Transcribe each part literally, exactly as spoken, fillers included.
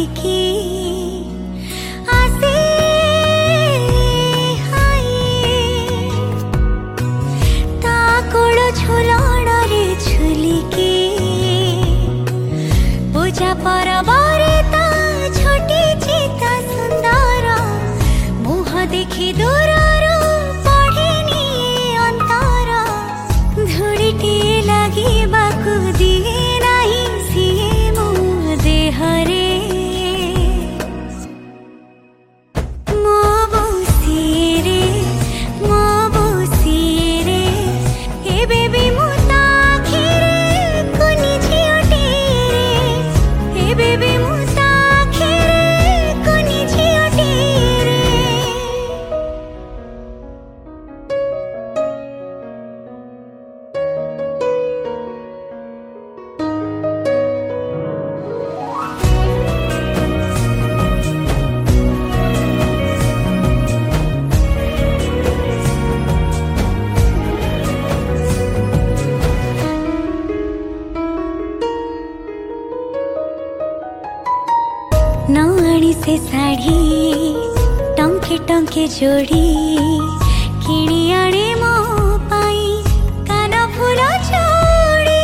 धरिकी आसे हाय ता कोल झुलणरे झुलिकी पूजा परबारे ता छोटी चिता सुंदर मुह देखी दूरर पढ़िनी अंतर धूड़ीटी लागिबाकु दिए नाही सिए मो देहरे मो बसिरे मो बसिरे एबे भी मु ता आखिरे कुनी झियोटीरे एबे भी मु ता आखिरे कुनी झियोटीरे नआणी से साड़ी टंके टंके जोड़ी किणी आणे मो पाई कान फूल जोड़ी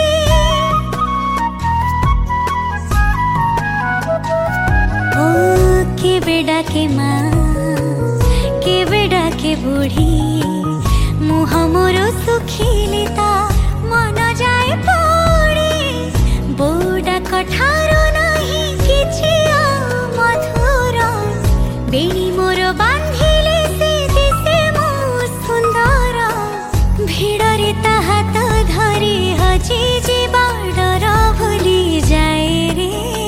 ओ के बेडा के माँ के बेडा के बूढ़ी मुह मोर सुखिले ता मन जाए पड़ी बोडा कठारो नहीं किछि मधुर बेणी मोर बांधिले से दिसे मो सुंदर भिड़रे ता हाथ धरी हजी जीवा डर भूली जाए रे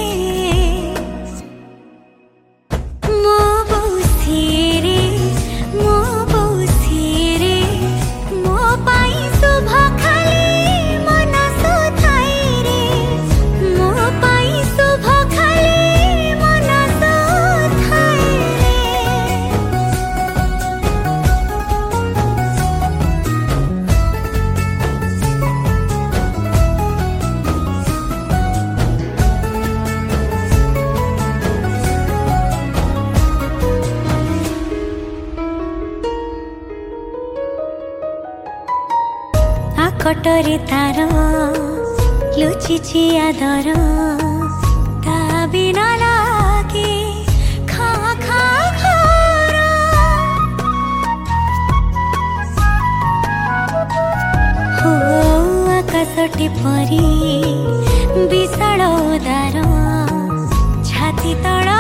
मो बसिरे मो बसिरे मो पाई शुभ खाली मन सुधाई रे मो पाई शुभ खाली मन सुधाई रे आकटरे तार लुचिछि आदर ता बिना लागे खा खा घर हो आकाशटी परी विशाल उदार छाती तल